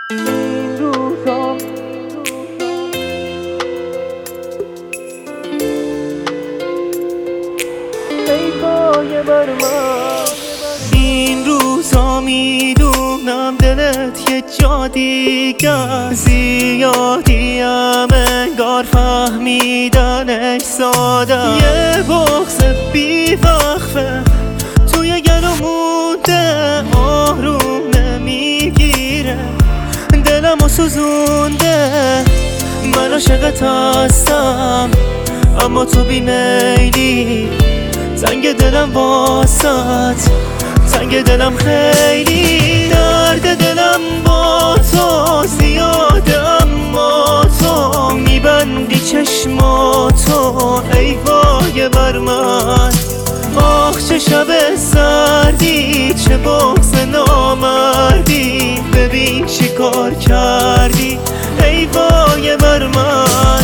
این روزا ای وای بر من، این روزا میدونم دلت یه جا دیگه زیادیم انگار فهمیدنش ساده، یه بغض بیوقفه توی گلو مونده، آروم نمیگیره دلمو سوزونده. من عاشقت هستم اما تو بیمیلی، تنگ دلم واسط، تنگ دلم خیلی، درد دلم با تو زیاده اما تو میبندی چشماتو ای وای بر من. آخ چه شب سردی، چه بغض نامردی، ببین چی کار کردی ای وای بر من.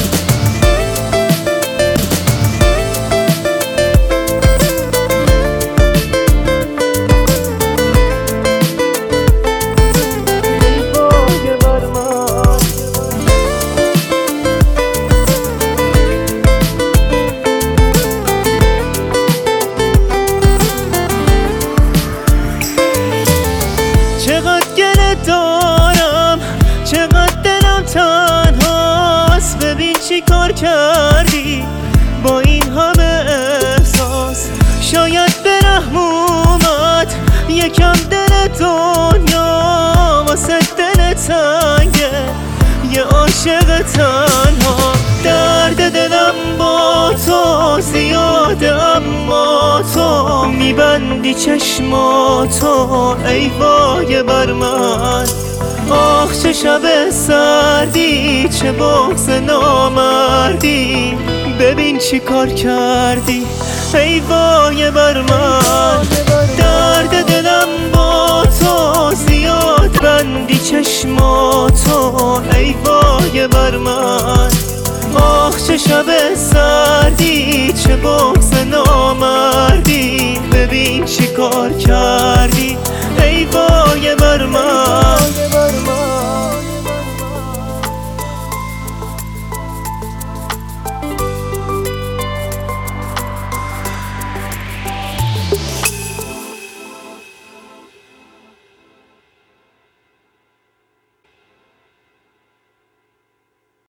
چقدر گله دارم، چقدر دلم تنهاست، ببین چی کار کردی با این همه احساس. شاید به رحم اومد یکم دل دنیا، واسه دل تنگه یه عاشق تنها. درد دلم با تو زیاده اما تو میبندی چشماتو ای وای بر من. آخ چه شب سردی، چه بغض نامردی، ببین چی کار کردی ای وای بر من. درد دلم با تو زیاد بندی چشماتو ای وای بر من. آخ چه شب سردی، چه بغض نامردی، ببین چی کار کردی ای وای بر من.